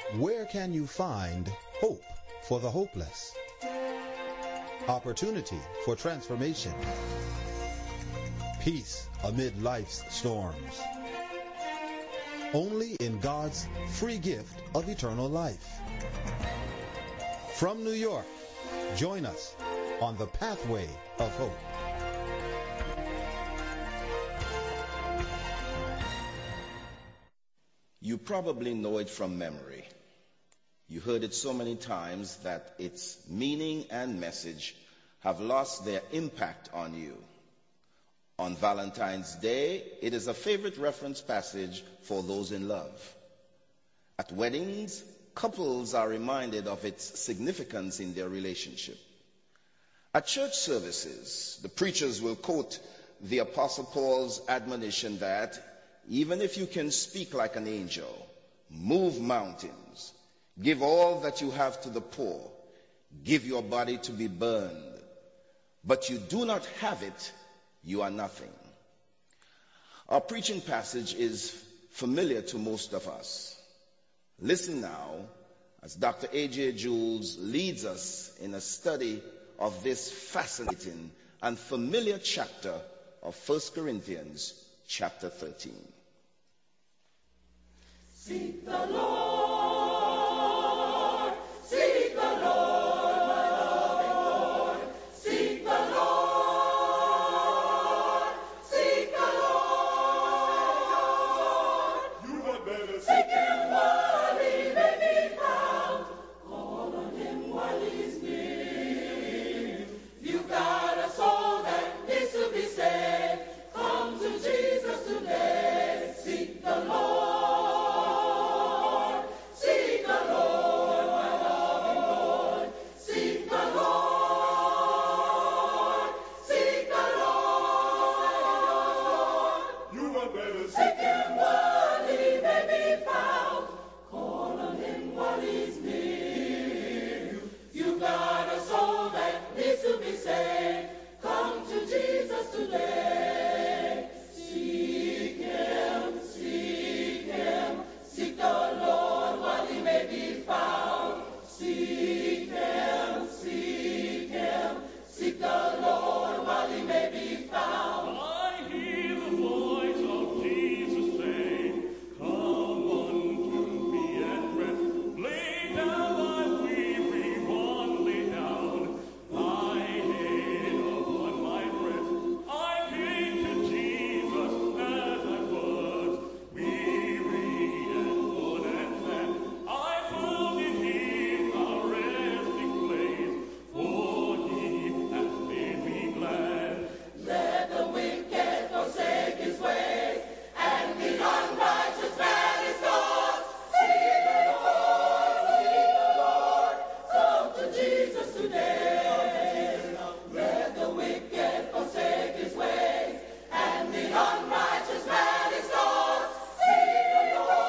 Where can you find hope for the hopeless? Opportunity for transformation. Peace amid life's storms. Only in God's free gift of eternal life. From New York, join us on the pathway of hope. You probably know it from memory. You heard it so many times that its meaning and message have lost their impact on you. On Valentine's Day, it is a favorite reference passage for those in love. At weddings, couples are reminded of its significance in their relationship. At church services, the preachers will quote the Apostle Paul's admonition that even if you can speak like an angel, move mountains, give all that you have to the poor, give your body to be burned, but you do not have it, you are nothing. Our preaching passage is familiar to most of us. Listen now as Dr. A.J. Jules leads us in a study of this fascinating and familiar chapter of 1 Corinthians chapter 13. Seek the Lord, seek the Lord, my loving Lord. Seek the Lord, seek the Lord. You had better seek him while he may be found. Call on him while he's near. You got a soul that needs to be saved. Come to Jesus today. Seek the Lord. Today, seek him, seek the Lord while he may be found. Seek him, seek the Lord while he may be found. I hear the voice of Jesus say, come unto me and rest. Lay down thy weary one, lay down thy head upon my breast. I came to Jesus as I was, weary and worn and sad. I found in him a resting place, for he has made me glad. Let the wicked forsake his ways, and the unrighteous man his thoughts. Seek the Lord, come to Jesus today. Let the wicked forsake his ways, and the unrighteous man his thoughts. Seek the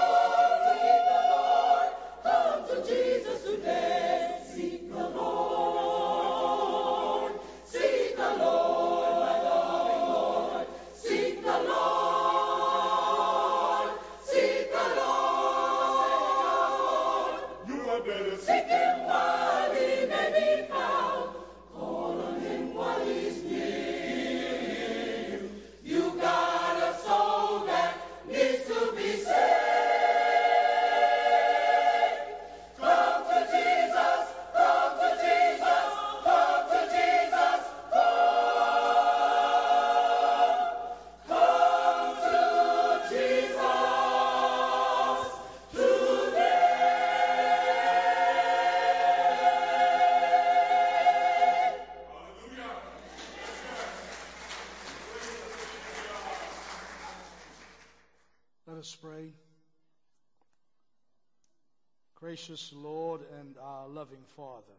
Lord, come to Jesus today. Seek the Lord, my loving Lord. Seek the Lord, You had better seek him while he may be found. Call on him while he's near. You got a soul that needs to be saved. Come to Jesus, come to Jesus, come to Jesus, come to Jesus today. Let us pray. Gracious Lord and our loving Father,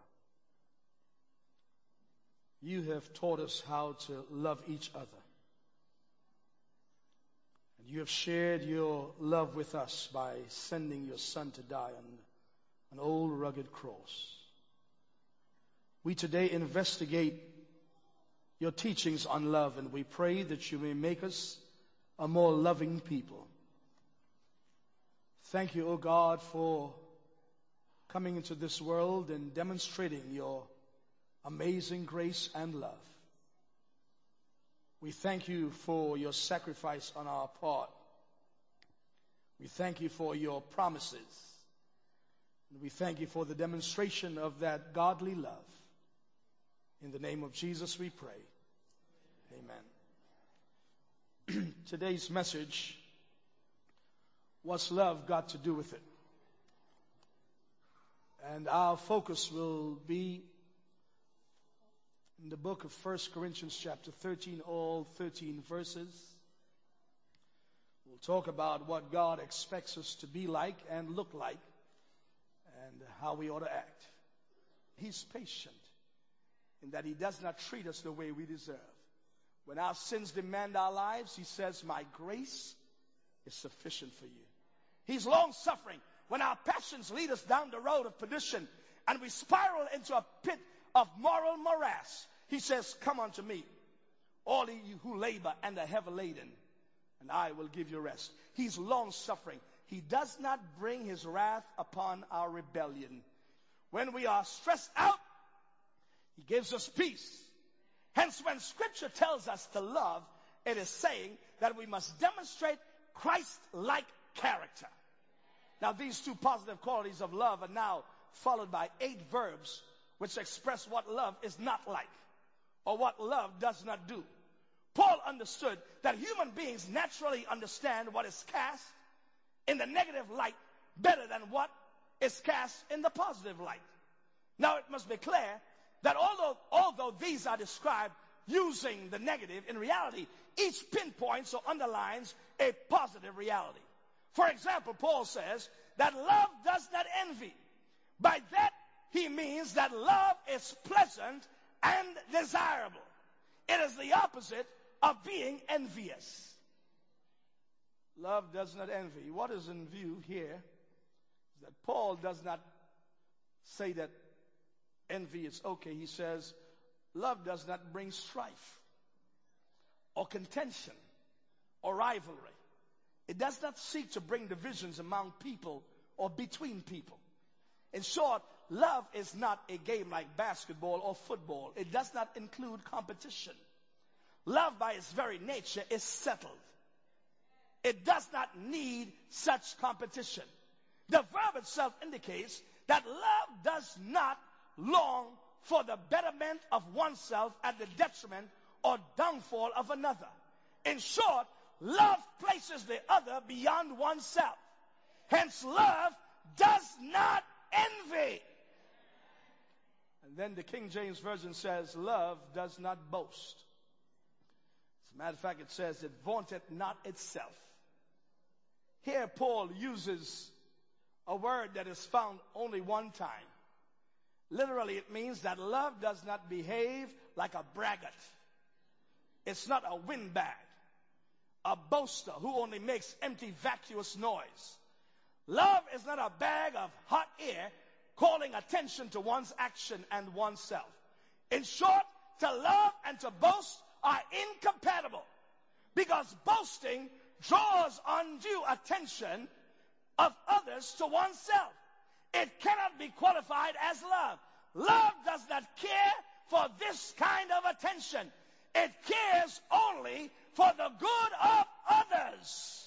you have taught us how to love each other. And you have shared your love with us by sending your Son to die on an old rugged cross. We today investigate your teachings on love, and we pray that you may make us a more loving people. Thank you, O God, for coming into this world and demonstrating your amazing grace and love. We thank you for your sacrifice on our part. We thank you for your promises. And we thank you for the demonstration of that godly love. In the name of Jesus we pray. Amen. Today's message, what's love got to do with it? And our focus will be in the book of 1 Corinthians chapter 13, all 13 verses. We'll talk about what God expects us to be like and look like and how we ought to act. He's patient in that He does not treat us the way we deserve. When our sins demand our lives, He says, my grace is sufficient for you. He's long-suffering when our passions lead us down the road of perdition and we spiral into a pit of moral morass. He says, come unto me, all you who labor and are heavy laden, and I will give you rest. He's long-suffering. He does not bring His wrath upon our rebellion. When we are stressed out, He gives us peace. Hence, when Scripture tells us to love, it is saying that we must demonstrate Christ-like character. Now, these two positive qualities of love are now followed by 8 verbs which express what love is not like, or what love does not do. Paul understood that human beings naturally understand what is cast in the negative light better than what is cast in the positive light. Now, it must be clear that although these are described using the negative, in reality, each pinpoints or underlines a positive reality. For example, Paul says that love does not envy. By that, he means that love is pleasant and desirable. It is the opposite of being envious. Love does not envy. What is in view here is that Paul does not say that envy is okay. He says love does not bring strife or contention or rivalry. It does not seek to bring divisions among people or between people. In short, love is not a game like basketball or football. It does not include competition. Love by its very nature is settled. It does not need such competition. The verb itself indicates that love does not long for the betterment of oneself at the detriment or downfall of another. In short, love places the other beyond oneself. Hence, love does not envy. And then the King James Version says, love does not boast. As a matter of fact, it says, it vaunteth not itself. Here, Paul uses a word that is found only one time. Literally, it means that love does not behave like a braggart. It's not a windbag, a boaster who only makes empty, vacuous noise. Love is not a bag of hot air calling attention to one's action and oneself. In short, to love and to boast are incompatible because boasting draws undue attention of others to oneself. It cannot be qualified as love. Love does not care for this kind of attention. It cares only for the good of others.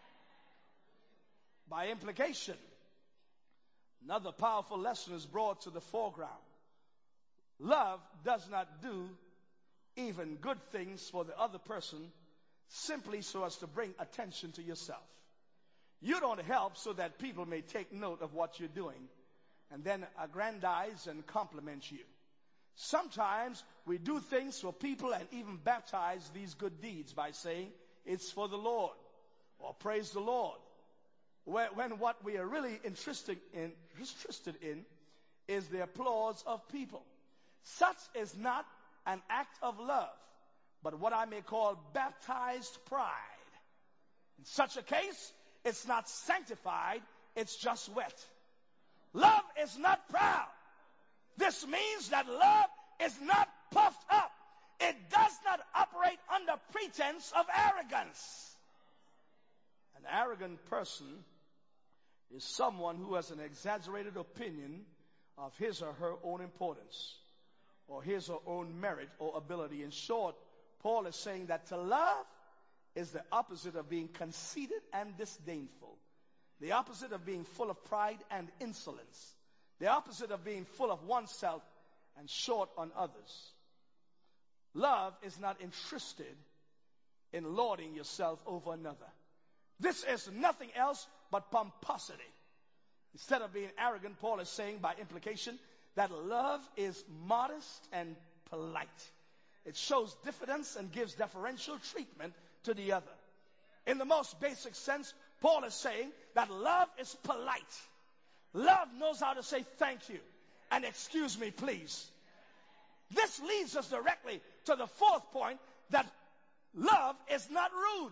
By implication, another powerful lesson is brought to the foreground. Love does not do even good things for the other person simply so as to bring attention to yourself. You don't help so that people may take note of what you're doing and then aggrandize and compliment you. Sometimes we do things for people and even baptize these good deeds by saying it's for the Lord or praise the Lord. When what we are really interested in is the applause of people. Such is not an act of love, but what I may call baptized pride. In such a case, it's not sanctified, it's just wet. Love is not proud. This means that love is not puffed up. It does not operate under pretense of arrogance. An arrogant person is someone who has an exaggerated opinion of his or her own importance or his or her own merit or ability. In short, Paul is saying that to love is the opposite of being conceited and disdainful, the opposite of being full of pride and insolence, the opposite of being full of oneself and short on others. Love is not interested in lording yourself over another. This is nothing else but pomposity. Instead of being arrogant, Paul is saying by implication that love is modest and polite. It shows diffidence and gives deferential treatment to the other. In the most basic sense, Paul is saying that love is polite. Love knows how to say thank you and excuse me, please. This leads us directly to the fourth point, that love is not rude.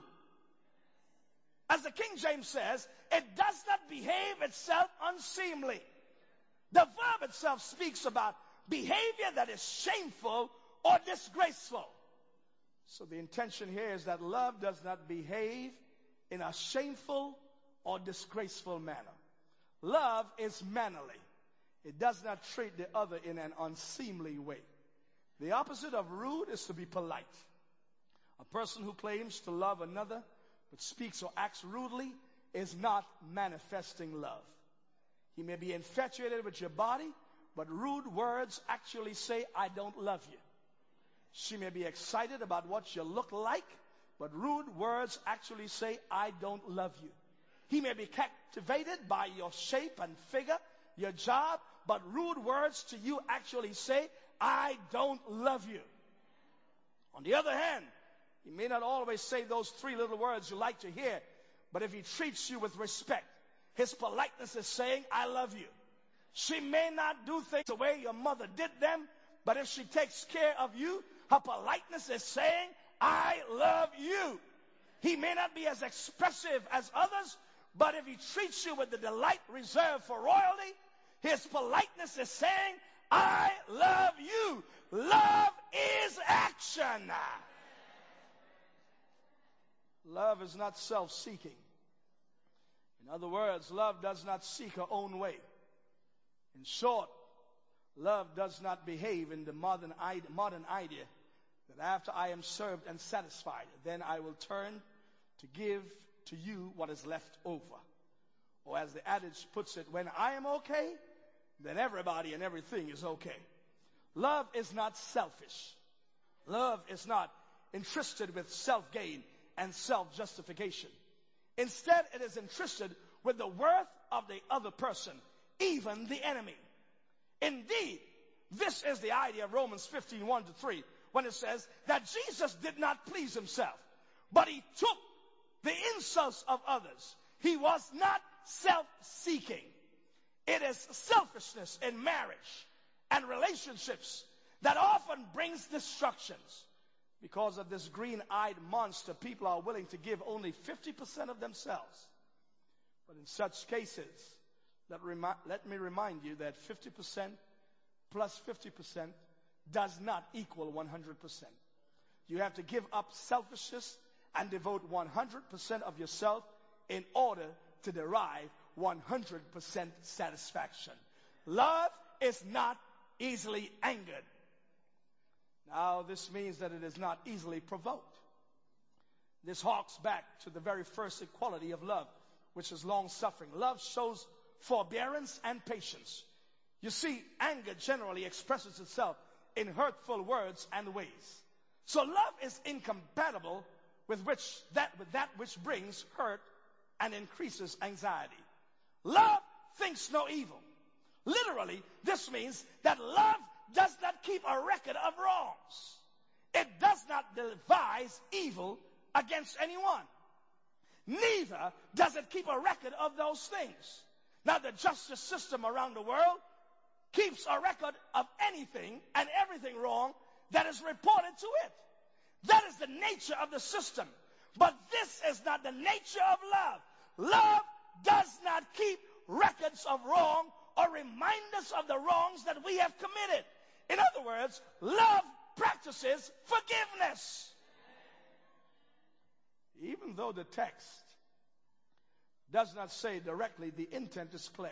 As the King James says, it does not behave itself unseemly. The verb itself speaks about behavior that is shameful or disgraceful. So the intention here is that love does not behave in a shameful or disgraceful manner. Love is mannerly. It does not treat the other in an unseemly way. The opposite of rude is to be polite. A person who claims to love another but speaks or acts rudely is not manifesting love. He may be infatuated with your body, but rude words actually say, I don't love you. She may be excited about what you look like, but rude words actually say, I don't love you. He may be captivated by your shape and figure, your job, but rude words to you actually say, I don't love you. On the other hand, he may not always say those three little words you like to hear, but if he treats you with respect, his politeness is saying, I love you. She may not do things the way your mother did them, but if she takes care of you, her politeness is saying, I love you. He may not be as expressive as others, but if he treats you with the delight reserved for royalty, his politeness is saying, I love you. Love is action. Love is not self-seeking. In other words, love does not seek her own way. In short, love does not behave in the modern idea that after I am served and satisfied, then I will turn to give to you what is left over. Or as the adage puts it, when I am okay, then everybody and everything is okay. Love is not selfish. Love is not interested with self-gain and self-justification. Instead, it is interested with the worth of the other person, even the enemy. Indeed, this is the idea of Romans 15:1-3, when it says that Jesus did not please himself, but he took the insults of others. He was not self-seeking. It is selfishness in marriage and relationships that often brings destructions. Because of this green-eyed monster, people are willing to give only 50% of themselves. But in such cases, let me remind you that 50% plus 50% does not equal 100%. You have to give up selfishness and devote 100% of yourself in order to derive 100% satisfaction. Love is not easily angered. Now, this means that it is not easily provoked. This harks back to the very first quality of love, which is long-suffering. Love shows forbearance and patience. You see, anger generally expresses itself in hurtful words and ways. So love is incompatible with that which brings hurt and increases anxiety. Love thinks no evil. Literally, this means that love does not keep a record of wrongs. It does not devise evil against anyone. Neither does it keep a record of those things. Now, the justice system around the world keeps a record of anything and everything wrong that is reported to it. That is the nature of the system. But this is not the nature of love. Love does not keep records of wrong or remind us of the wrongs that we have committed. In other words, love practices forgiveness. Even though the text does not say directly, the intent is clear.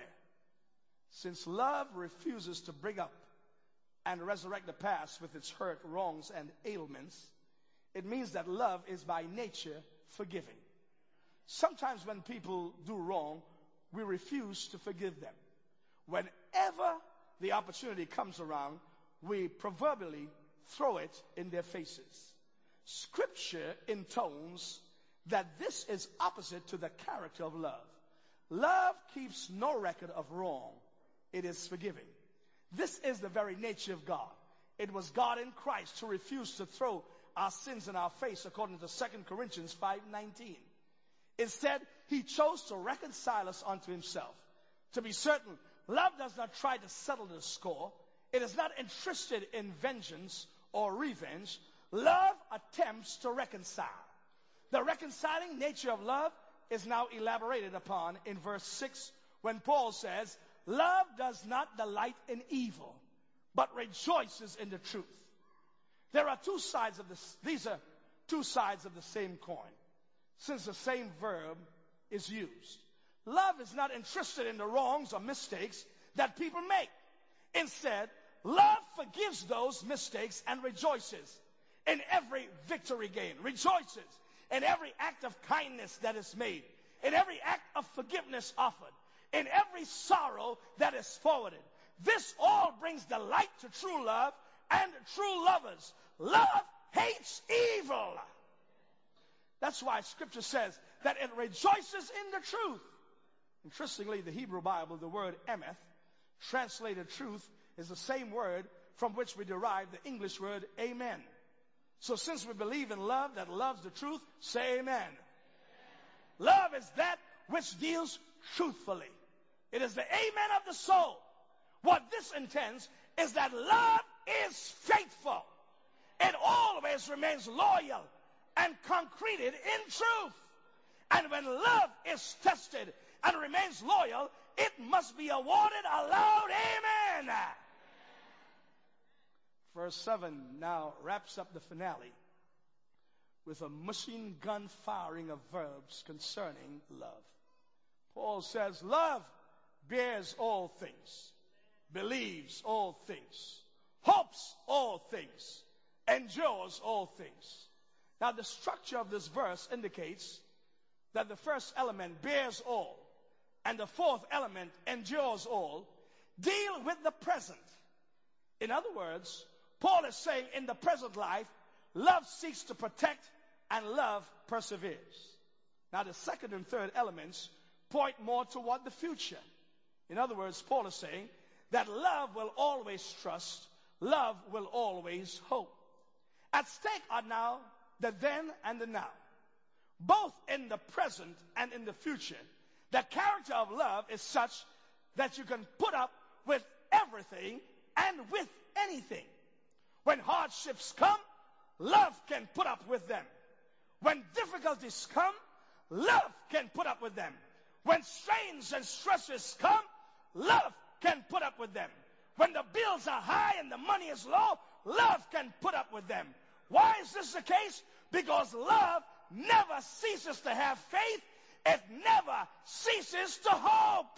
Since love refuses to bring up and resurrect the past with its hurt, wrongs, and ailments, it means that love is by nature forgiving. Sometimes when people do wrong, we refuse to forgive them. Whenever the opportunity comes around, we proverbially throw it in their faces. Scripture intones that this is opposite to the character of love. Love keeps no record of wrong. It is forgiving. This is the very nature of God. It was God in Christ who refused to throw our sins in our face, according to 2 Corinthians 5:19. Instead, he chose to reconcile us unto himself. To be certain, love does not try to settle the score. It is not interested in vengeance or revenge. Love attempts to reconcile. The reconciling nature of love is now elaborated upon in verse 6 when Paul says, love does not delight in evil, but rejoices in the truth. There are two sides of this. These are two sides of the same coin, since the same verb is used. Love is not interested in the wrongs or mistakes that people make. Instead, love forgives those mistakes and rejoices in every victory gained, rejoices in every act of kindness that is made, in every act of forgiveness offered, in every sorrow that is forwarded. This all brings delight to true love and true lovers. Love hates evil. That's why Scripture says that it rejoices in the truth. Interestingly, the Hebrew Bible, the word emeth, translated truth, is the same word from which we derive the English word amen. So since we believe in love that loves the truth, say amen. Amen. Love is that which deals truthfully. It is the amen of the soul. What this intends is that love is faithful. It always remains loyal and concreted in truth. And when love is tested and remains loyal, it must be awarded a loud amen. Verse 7 now wraps up the finale with a machine gun firing of verbs concerning love. Paul says, love bears all things, believes all things, hopes all things, endures all things. Now the structure of this verse indicates that the first element, bears all, and the fourth element, endures all, deal with the present. In other words, Paul is saying in the present life, love seeks to protect and love perseveres. Now the second and third elements point more toward the future. In other words, Paul is saying that love will always trust, love will always hope. At stake are now the then and the now. Both in the present and in the future, the character of love is such that you can put up with everything and with anything. When hardships come, love can put up with them. When difficulties come, love can put up with them. When strains and stresses come, love can put up with them. When the bills are high and the money is low, love can put up with them. Why is this the case? Because love never ceases to have faith. It never ceases to hope.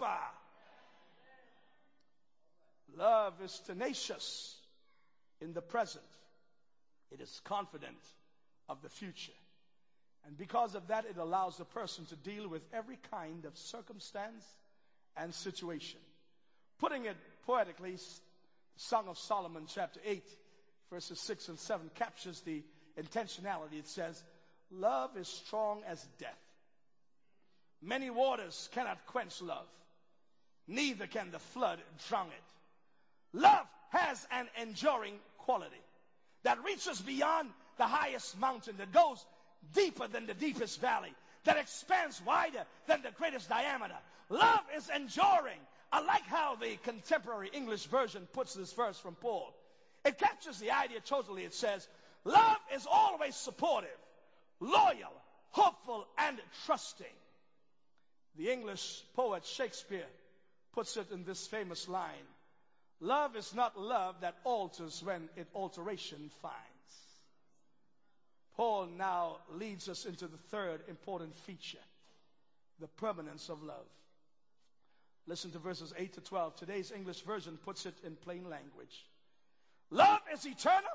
Love is tenacious in the present. It is confident of the future. And because of that, it allows the person to deal with every kind of circumstance and situation. Putting it poetically, Song of Solomon, chapter 8, verses 6 and 7, captures the intentionality. It says, love is strong as death. Many waters cannot quench love, neither can the flood drown it. Love has an enduring quality that reaches beyond the highest mountain, that goes deeper than the deepest valley, that expands wider than the greatest diameter. Love is enduring. I like how the contemporary English version puts this verse from Paul. It captures the idea totally. It says, love is always supportive, loyal, hopeful, and trusting. The English poet Shakespeare puts it in this famous line, love is not love that alters when it alteration finds. Paul now leads us into the third important feature. the permanence of love. Listen to verses 8 to 12. Today's English version puts it in plain language. Love is eternal.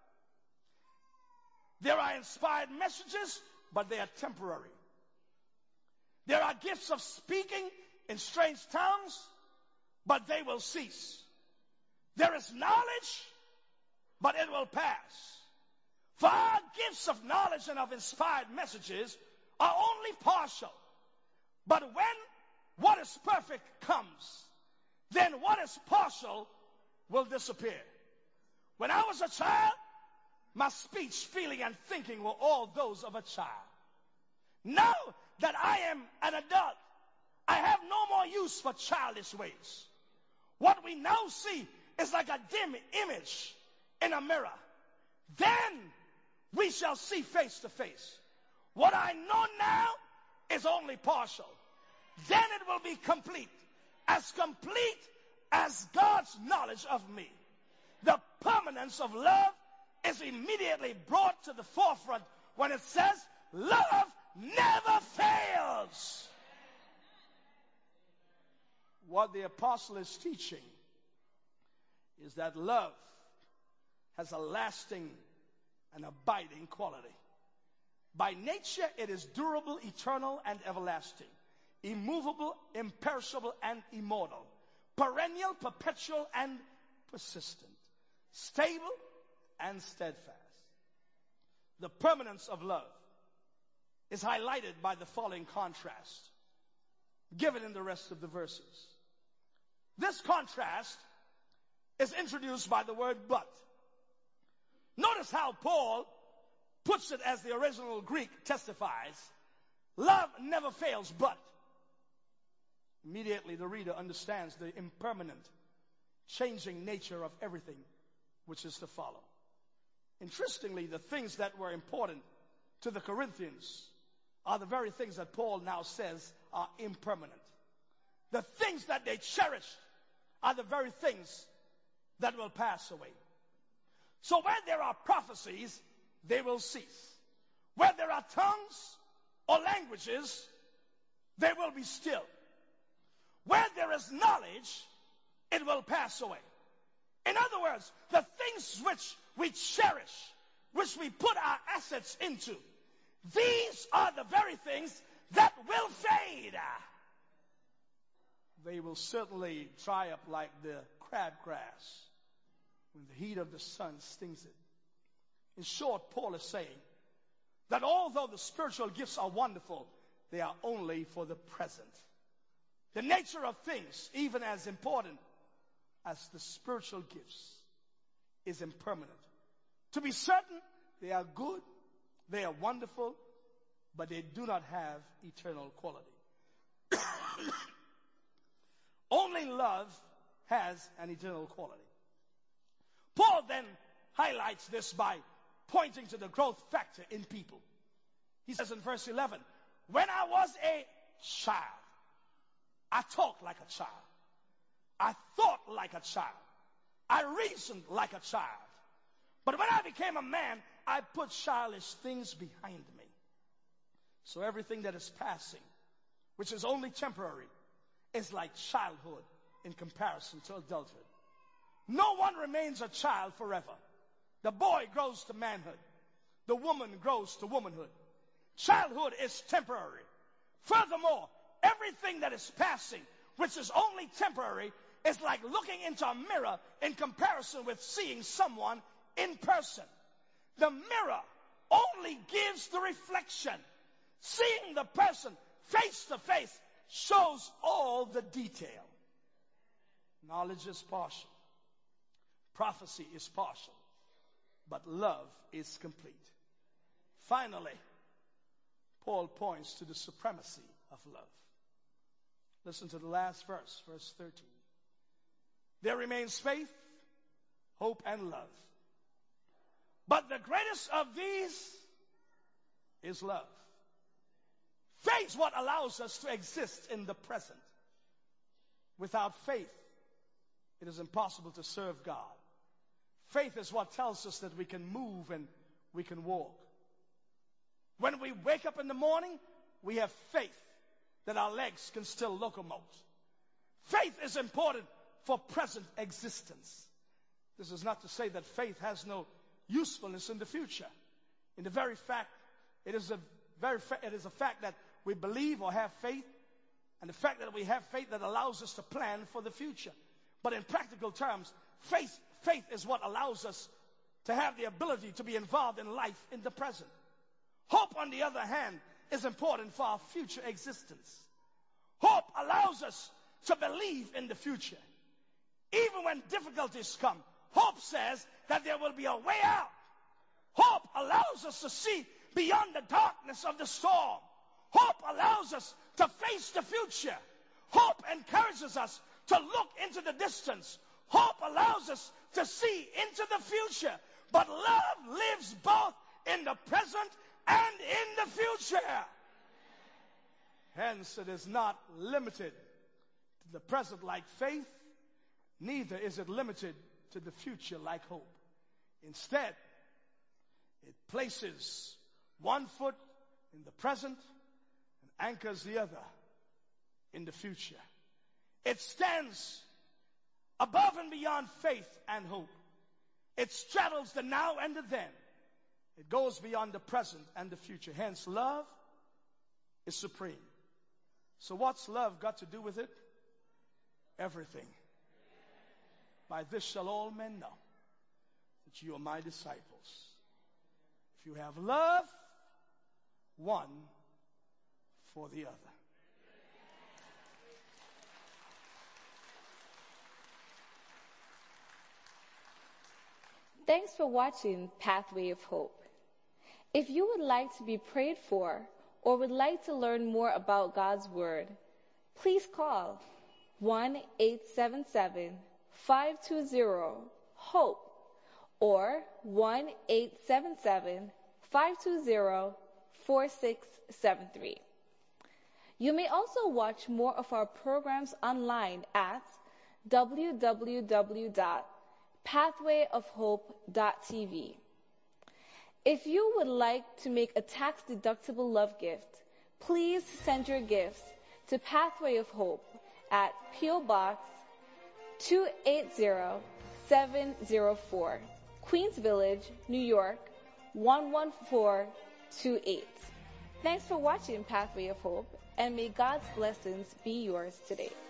There are inspired messages, but they are temporary. There are gifts of speaking in strange tongues, but they will cease. There is knowledge, but it will pass. For our gifts of knowledge and of inspired messages are only partial. But when what is perfect comes, then what is partial will disappear. When I was a child, my speech, feeling, and thinking were all those of a child. Now that I am an adult, I have no more use for childish ways. What we now see is like a dim image in a mirror. Then we shall see face to face. What I know now is only partial. Then it will be complete as God's knowledge of me. The permanence of love is immediately brought to the forefront when it says, love never fails. What the apostle is teaching is that love has a lasting and abiding quality. By nature, it is durable, eternal, and everlasting, immovable, imperishable, and immortal, perennial, perpetual, and persistent, stable, and steadfast. The permanence of love is highlighted by the following contrast given in the rest of the verses. This contrast is introduced by the word but. Notice how Paul puts it as the original Greek testifies. Love never fails, but. Immediately the reader understands the impermanent, changing nature of everything which is to follow. Interestingly, the things that were important to the Corinthians are the very things that Paul now says are impermanent. The things that they cherished are the very things that will pass away. So where there are prophecies, they will cease. Where there are tongues or languages, they will be still. Where there is knowledge, it will pass away. In other words, the things which we cherish, which we put our assets into, these are the very things that will fade. They will certainly dry up like the crabgrass when the heat of the sun stings it. In short, Paul is saying that although the spiritual gifts are wonderful, they are only for the present. The nature of things, even as important as the spiritual gifts, is impermanent. To be certain, they are good, they are wonderful, but they do not have eternal quality. Only love has an eternal quality. Paul then highlights this by pointing to the growth factor in people. He says in verse 11, when I was a child, I talked like a child. I thought like a child. I reasoned like a child. But when I became a man, I put childish things behind me. So everything that is passing, which is only temporary, is like childhood in comparison to adulthood. No one remains a child forever. The boy grows to manhood. The woman grows to womanhood. Childhood is temporary. Furthermore, everything that is passing, which is only temporary, is like looking into a mirror in comparison with seeing someone in person. The mirror only gives the reflection. Seeing the person face to face shows all the detail. Knowledge is partial. Prophecy is partial. But love is complete. Finally, Paul points to the supremacy of love. Listen to the last verse, verse 13. There remains faith, hope, and love. But the greatest of these is love. Faith is what allows us to exist in the present. Without faith, it is impossible to serve God. Faith is what tells us that we can move and we can walk. When we wake up in the morning, we have faith that our legs can still locomote. Faith is important for present existence. This is not to say that faith has no usefulness in the future. In the very fact, it is a fact that we believe or have faith, and the fact that we have faith that allows us to plan for the future. But in practical terms, faith is what allows us to have the ability to be involved in life in the present. Hope, on the other hand, is important for our future existence. Hope allows us to believe in the future. Even when difficulties come, hope says that there will be a way out. Hope allows us to see beyond the darkness of the storm. Hope allows us to face the future. Hope encourages us to look into the distance. Hope allows us to see into the future. But love lives both in the present and in the future. Hence, it is not limited to the present like faith, neither is it limited to the future like hope. Instead, it places one foot in the present and anchors the other in the future. It stands above and beyond faith and hope. It straddles the now and the then. It goes beyond the present and the future. Hence, love is supreme. So what's love got to do with it? Everything. By this shall all men know that you are my disciples, if you have love one for the other. Thanks for watching Pathway of Hope. If you would like to be prayed for or would like to learn more about God's Word, please call 1-877-520-HOPE or 1-877-520-4673. You may also watch more of our programs online at www.pathwayofhope.tv. If you would like to make a tax-deductible love gift, please send your gifts to Pathway of Hope at P.O. Box 280704, Queens Village, New York 11428. Thanks for watching Pathway of Hope, and may God's blessings be yours today.